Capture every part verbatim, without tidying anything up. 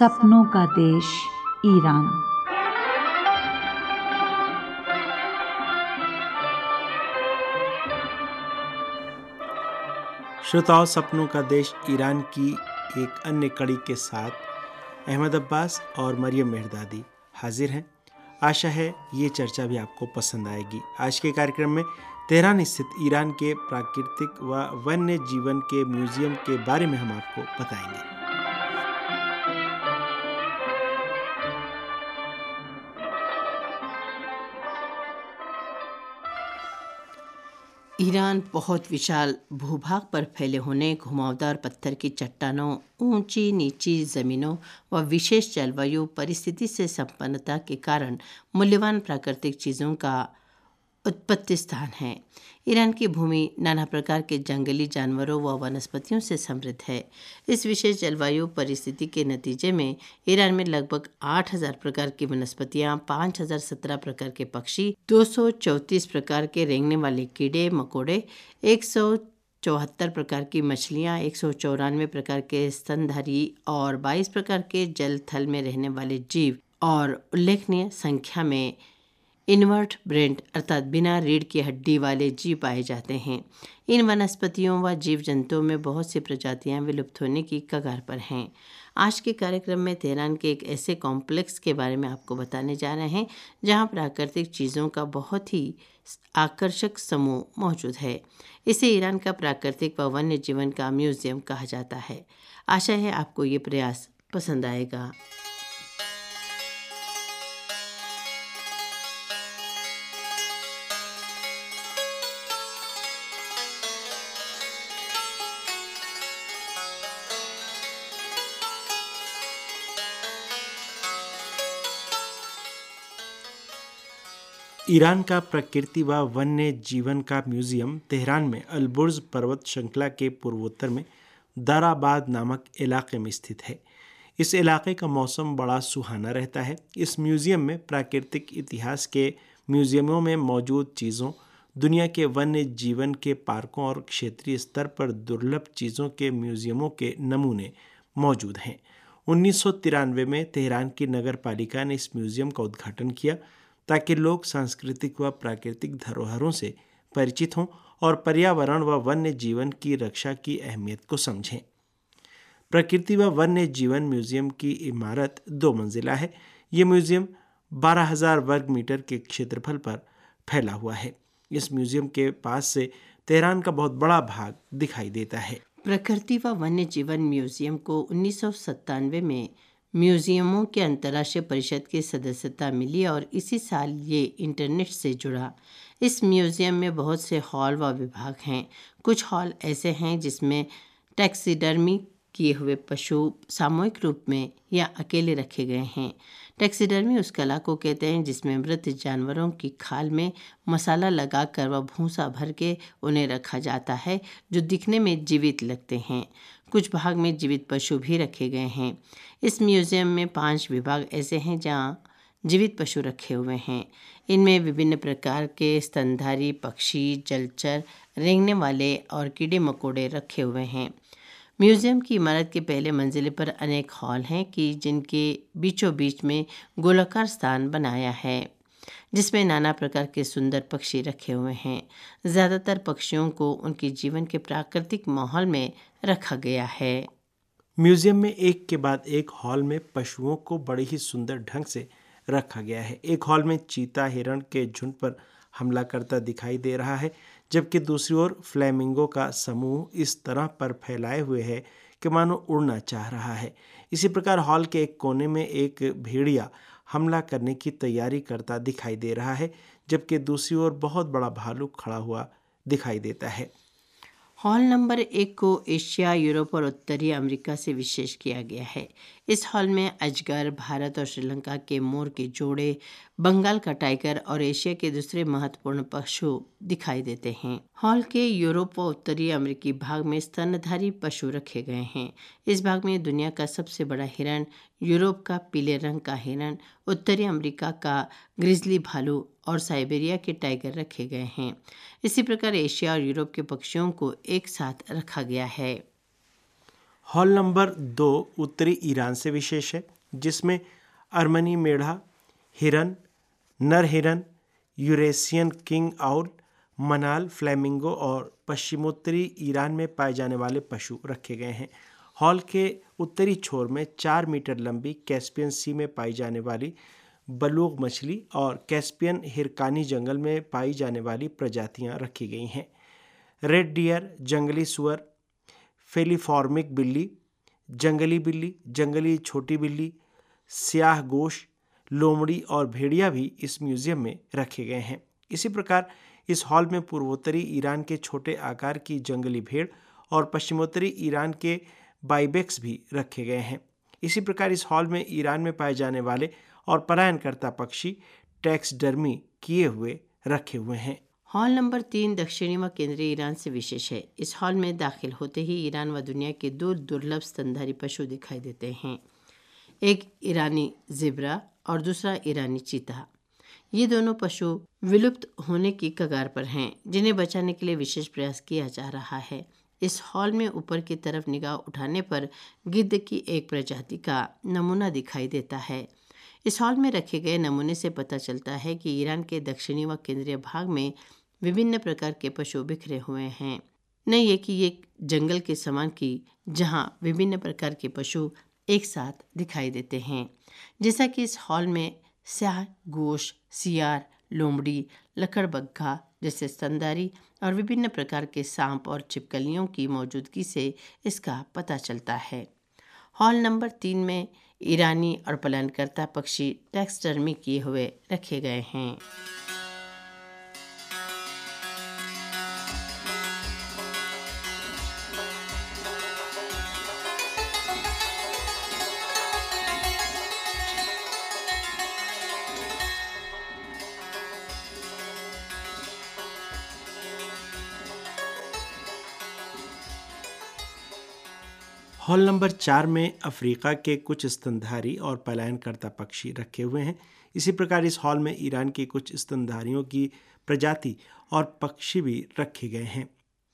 सपनों का देश ईरान। श्रोताओं, सपनों का देश ईरान की एक अन्य कड़ी के साथ अहमद अब्बास और मरियम मेहरदादी हाजिर हैं। आशा है ये चर्चा भी आपको पसंद आएगी। आज के कार्यक्रम में तेहरान स्थित ईरान के प्राकृतिक व वन्य जीवन के म्यूजियम के बारे में हम आपको बताएंगे। ईरान बहुत विशाल भूभाग पर फैले होने, घुमावदार पत्थर की चट्टानों, ऊंची नीची जमीनों व विशेष जलवायु परिस्थिति से संपन्नता के कारण मूल्यवान प्राकृतिक चीज़ों का उत्पत्ति स्थान है। ईरान की भूमि नाना प्रकार के जंगली जानवरों व वनस्पतियों से समृद्ध है। इस विशेष जलवायु परिस्थिति के नतीजे में ईरान में लगभग आठ हज़ार प्रकार की वनस्पतियां, पाँच हज़ार सत्रह प्रकार के पक्षी, दो सौ चौंतीस प्रकार के रेंगने वाले कीड़े मकोड़े, एक सौ चौहत्तर प्रकार की मछलियाँ, एक सौ चौरानवे प्रकार के स्तनधारी और बाईस प्रकार के जल थल में रहने वाले जीव और उल्लेखनीय संख्या में इनवर्ट ब्रेंट अर्थात बिना रीढ़ की हड्डी वाले जीव पाए जाते हैं। इन वनस्पतियों व जीव जंतुओं में बहुत सी प्रजातियां विलुप्त होने की कगार पर हैं। आज के कार्यक्रम में तेहरान के एक ऐसे कॉम्प्लेक्स के बारे में आपको बताने जा रहे हैं जहां प्राकृतिक चीज़ों का बहुत ही आकर्षक समूह मौजूद है। इसे ईरान का प्राकृतिक व वन्य जीवन का म्यूजियम कहा जाता है। आशा है आपको ये प्रयास पसंद आएगा। ईरान का प्रकृति व वन्य जीवन का म्यूजियम तेहरान में अलबुर्ज पर्वत श्रृंखला के पूर्वोत्तर में दाराबाद नामक इलाके में स्थित है। इस इलाके का मौसम बड़ा सुहाना रहता है। इस म्यूजियम में प्राकृतिक इतिहास के म्यूजियमों में मौजूद चीज़ों, दुनिया के वन्य जीवन के पार्कों और क्षेत्रीय स्तर पर दुर्लभ चीज़ों के म्यूजियमों के नमूने मौजूद हैं। उन्नीस सौ तिरानवे में तेहरान की नगर पालिका ने इस म्यूजियम का उद्घाटन किया ताकि लोग सांस्कृतिक व प्राकृतिक धरोहरों से परिचित हों और पर्यावरण व वन्य जीवन की रक्षा की अहमियत को समझें। प्रकृति व वन्य जीवन म्यूजियम की इमारत दो मंजिला है। ये म्यूजियम बारह हज़ार वर्ग मीटर के क्षेत्रफल पर फैला हुआ है। इस म्यूजियम के पास से तेहरान का बहुत बड़ा भाग दिखाई देता है। प्रकृति व वन्य जीवन म्यूजियम को उन्नीस सौ सत्तानवे में म्यूजियमों के अंतर्राष्ट्रीय परिषद की सदस्यता मिली और इसी साल ये इंटरनेट से जुड़ा। इस म्यूजियम में बहुत से हॉल व विभाग हैं। कुछ हॉल ऐसे हैं जिसमें टैक्सीडर्मी किए हुए पशु सामूहिक रूप में या अकेले रखे गए हैं। टैक्सीडर्मी उस कला को कहते हैं जिसमें मृत जानवरों की खाल में मसाला लगाकर व भूसा भर के उन्हें रखा जाता है, जो दिखने में जीवित लगते हैं। कुछ भाग में जीवित पशु भी रखे गए हैं। इस म्यूजियम में पांच विभाग ऐसे हैं जहां जीवित पशु रखे हुए हैं। इनमें विभिन्न प्रकार के स्तनधारी पक्षी, जलचर, रेंगने वाले और कीड़े मकोड़े रखे हुए हैं। म्यूजियम की इमारत के पहले मंजिले पर अनेक हॉल हैं कि जिनके बीचों बीच में गोलाकार स्थान बनाया है जिसमें नाना प्रकार के सुंदर पक्षी रखे हुए हैं। ज़्यादातर पक्षियों को उनके जीवन के प्राकृतिक माहौल में रखा गया है। म्यूजियम में एक के बाद एक हॉल में पशुओं को बड़े ही सुंदर ढंग से रखा गया है। एक हॉल में चीता हिरण के झुंड पर हमला करता दिखाई दे रहा है, जबकि दूसरी ओर फ्लेमिंगो का समूह इस तरह पर फैलाए हुए है कि मानो उड़ना चाह रहा है। इसी प्रकार हॉल के एक कोने में एक भेड़िया हमला करने की तैयारी करता दिखाई दे रहा है, जबकि दूसरी ओर बहुत बड़ा भालू खड़ा हुआ दिखाई देता है। हॉल नंबर एक को एशिया, यूरोप और उत्तरी अमेरिका से विशेष किया गया है। इस हॉल में अजगर, भारत और श्रीलंका के मोर के जोड़े, बंगाल का टाइगर और एशिया के दूसरे महत्वपूर्ण पशु दिखाई देते हैं। हॉल के यूरोप व उत्तरी अमेरिकी भाग में स्तनधारी पशु रखे गए हैं। इस भाग में दुनिया का सबसे बड़ा हिरण, यूरोप का पीले रंग का हिरण, उत्तरी अमेरिका का ग्रिजली भालू और साइबेरिया के टाइगर रखे गए हैं। इसी प्रकार एशिया और यूरोप के पक्षियों को एक साथ रखा गया है। हॉल नंबर दो उत्तरी ईरान से विशेष है, जिसमें अर्मनी मेढ़ा, हिरन, नर हिरन, यूरेशियन किंग आउल, मनाल फ्लेमिंगो और पश्चिमोत्तरी ईरान में पाए जाने वाले पशु रखे गए हैं। हॉल के उत्तरी छोर में चार मीटर लंबी कैस्पियन सी में पाई जाने वाली बलूग मछली और कैस्पियन हिरकानी जंगल में पाई जाने वाली प्रजातियां रखी गई हैं। रेड डियर, जंगली सुअर, फेलिफॉर्मिक बिल्ली, जंगली बिल्ली, जंगली छोटी बिल्ली, स्याह गोश, लोमड़ी और भेड़िया भी इस म्यूजियम में रखे गए हैं। इसी प्रकार इस हॉल में पूर्वोत्तरी ईरान के छोटे आकार की जंगली भेड़ और पश्चिमोत्तरी ईरान के बाइबेक्स भी रखे गए हैं। इसी प्रकार इस हॉल में ईरान में पाए जाने वाले और पलायनकर्ता पक्षी टैक्सडर्मी किए हुए रखे हुए हैं। हॉल नंबर तीन दक्षिणी व केंद्रीय ईरान से विशेष है। इस हॉल में दाखिल होते ही ईरान व दुनिया के दो दुर्लभ स्तनधारी पशु दिखाई देते हैं, एक ईरानी ज़ेब्रा और दूसरा ईरानी चीता। ये दोनों पशु विलुप्त होने की कगार पर हैं, जिन्हें बचाने के लिए विशेष प्रयास किया जा रहा है। इस हॉल में ऊपर की तरफ निगाह उठाने पर गिद्ध की एक प्रजाति का नमूना दिखाई देता है। इस हॉल में रखे गए नमूने से पता चलता है कि ईरान के दक्षिणी व केंद्रीय भाग में विभिन्न प्रकार के पशु बिखरे हुए हैं। न ये कि ये जंगल के समान की जहाँ विभिन्न प्रकार के पशु एक साथ दिखाई देते हैं, जैसा कि इस हॉल में स्याह गोश, सियार, लोमड़ी, लकड़बग्घा जैसे स्तनधारी और विभिन्न प्रकार के सांप और छिपकलियों की मौजूदगी से इसका पता चलता है। हॉल नंबर तीन में ईरानी और पलायनकर्ता पक्षी टैक्सडर्मी किए हुए रखे गए हैं। हॉल नंबर चार में अफ्रीका के कुछ स्तनधारी और पलायनकर्ता पक्षी रखे हुए हैं। इसी प्रकार इस हॉल में ईरान के कुछ स्तनधारियों की प्रजाति और पक्षी भी रखे गए हैं।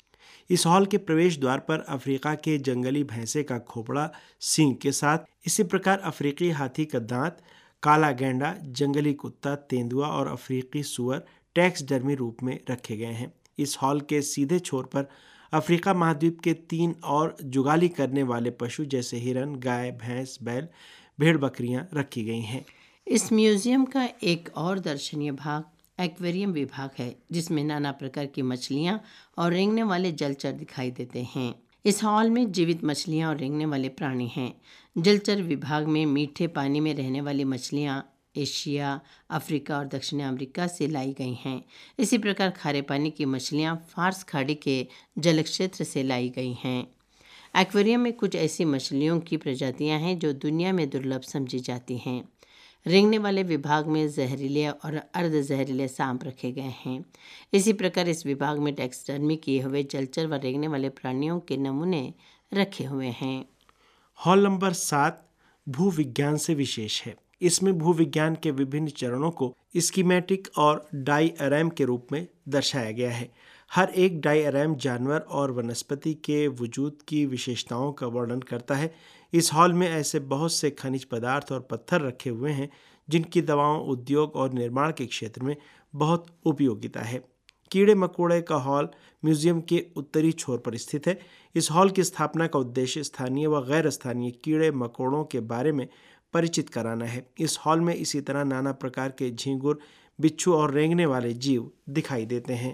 इस हॉल के प्रवेश द्वार पर अफ्रीका के जंगली भैंसे का खोपड़ा सींग के साथ, इसी प्रकार अफ्रीकी हाथी का दांत, काला गैंडा, जंगली कुत्ता, तेंदुआ और अफ्रीकी सुअर टैक्सडर्मी रूप में रखे गए हैं। इस हॉल के सीधे छोर पर अफ्रीका महाद्वीप के तीन और जुगाली करने वाले पशु जैसे हिरन, गाय, भैंस, बैल, भेड़, बकरियां रखी गई हैं। इस म्यूजियम का एक और दर्शनीय भाग एक्वेरियम विभाग है, जिसमें नाना प्रकार की मछलियां और रेंगने वाले जलचर दिखाई देते हैं। इस हॉल में जीवित मछलियां और रेंगने वाले प्राणी हैं। जलचर विभाग में मीठे पानी में रहने वाली मछलियां एशिया, अफ्रीका और दक्षिण अमेरिका से लाई गई हैं। इसी प्रकार खारे पानी की मछलियां फार्स खाड़ी के जल क्षेत्र से लाई गई हैं। एक्वेरियम में कुछ ऐसी मछलियों की प्रजातियां हैं जो दुनिया में दुर्लभ समझी जाती हैं। रेंगने वाले विभाग में जहरीले और अर्ध जहरीले सांप रखे गए हैं। इसी प्रकार इस विभाग में टैक्सडर्मी किए हुए जलचर व रेंगने वाले प्राणियों के नमूने रखे हुए हैं। हॉल नंबर सात भूविज्ञान से विशेष है। इसमें भूविज्ञान के विभिन्न चरणों को स्कीमेटिक और डायअराम के रूप में दर्शाया गया है। हर एक डायअराम जानवर और वनस्पति के वजूद की विशेषताओं का वर्णन करता है। इस हॉल में ऐसे बहुत से खनिज पदार्थ और पत्थर रखे हुए हैं जिनकी दवाओं, उद्योग और निर्माण के क्षेत्र में बहुत उपयोगिता है। कीड़े मकोड़े का हॉल म्यूजियम के उत्तरी छोर पर स्थित है। इस हॉल की स्थापना का उद्देश्य स्थानीय व गैर स्थानीय कीड़े मकोड़ों के बारे में परिचित कराना है। इस हॉल में इसी तरह नाना प्रकार के झींगुर, बिच्छू और रेंगने वाले जीव दिखाई देते हैं।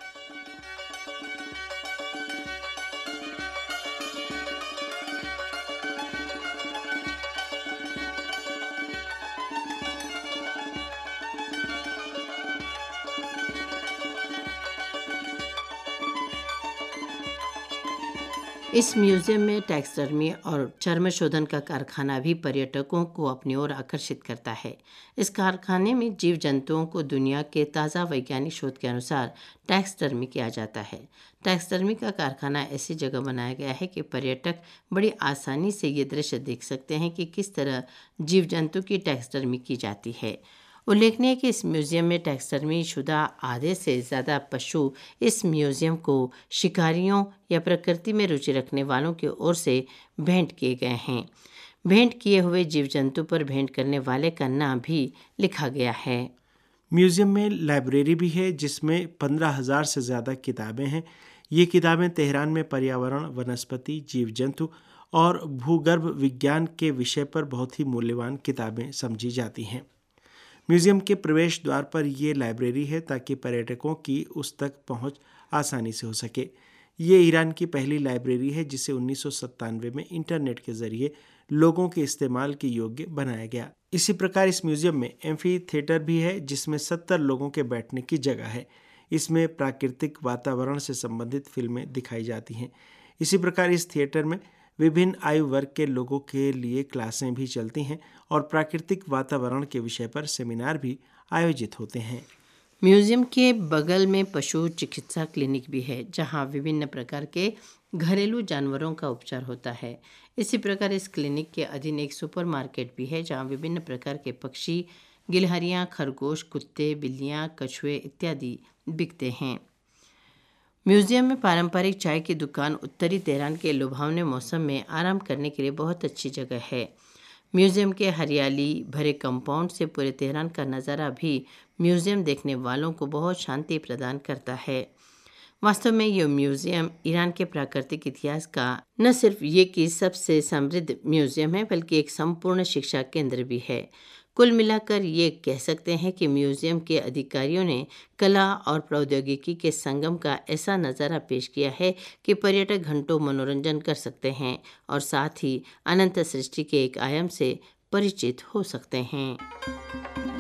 इस म्यूजियम में टैक्सडर्मी और चर्म शोधन का कारखाना भी पर्यटकों को अपनी ओर आकर्षित करता है। इस कारखाने में जीव जंतुओं को दुनिया के ताज़ा वैज्ञानिक शोध के अनुसार टैक्सडर्मी किया जाता है। टैक्सडर्मी का कारखाना ऐसी जगह बनाया गया है कि पर्यटक बड़ी आसानी से ये दृश्य देख सकते हैं कि किस तरह जीव जंतु की टैक्सडर्मी की जाती है उल्लेखनीय है कि इस म्यूजियम में टैक्सडर्मी शुदा आधे से ज़्यादा पशु इस म्यूजियम को शिकारियों या प्रकृति में रुचि रखने वालों की ओर से भेंट किए गए हैं। भेंट किए हुए जीव जंतु पर भेंट करने वाले का नाम भी लिखा गया है। म्यूजियम में लाइब्रेरी भी है जिसमें पंद्रह हजार से ज़्यादा किताबें हैं। ये किताबें तेहरान में पर्यावरण, वनस्पति, जीव जंतु और भूगर्भ विज्ञान के विषय पर बहुत ही मूल्यवान किताबें समझी जाती हैं। म्यूजियम के प्रवेश द्वार पर ये लाइब्रेरी है ताकि पर्यटकों की उस तक पहुंच आसानी से हो सके। ये ईरान की पहली लाइब्रेरी है जिसे उन्नीस सौ सत्तानवे में इंटरनेट के जरिए लोगों के इस्तेमाल के योग्य बनाया गया। इसी प्रकार इस म्यूजियम में एम्फी थिएटर भी है जिसमें सत्तर लोगों के बैठने की जगह है। इसमें प्राकृतिक वातावरण से संबंधित फिल्में दिखाई जाती हैं। इसी प्रकार इस थिएटर में विभिन्न आयु वर्ग के लोगों के लिए क्लासें भी चलती हैं और प्राकृतिक वातावरण के विषय पर सेमिनार भी आयोजित होते हैं। म्यूजियम के बगल में पशु चिकित्सा क्लिनिक भी है जहां विभिन्न प्रकार के घरेलू जानवरों का उपचार होता है। इसी प्रकार इस क्लिनिक के अधीन एक सुपरमार्केट भी है जहां विभिन्न प्रकार के पक्षी, गिलहरियां, खरगोश, कुत्ते, बिल्लियां, कछुए इत्यादि बिकते हैं। म्यूजियम में पारंपरिक चाय की दुकान उत्तरी तेहरान के लुभावने मौसम में आराम करने के लिए बहुत अच्छी जगह है। म्यूजियम के हरियाली भरे कंपाउंड से पूरे तेहरान का नज़ारा भी म्यूजियम देखने वालों को बहुत शांति प्रदान करता है। वास्तव में यह म्यूजियम ईरान के प्राकृतिक इतिहास का न सिर्फ ये कि सबसे समृद्ध म्यूजियम है बल्कि एक संपूर्ण शिक्षा केंद्र भी है। कुल मिलाकर ये कह सकते हैं कि म्यूजियम के अधिकारियों ने कला और प्रौद्योगिकी के संगम का ऐसा नज़ारा पेश किया है कि पर्यटक घंटों मनोरंजन कर सकते हैं और साथ ही अनंत सृष्टि के एक आयाम से परिचित हो सकते हैं।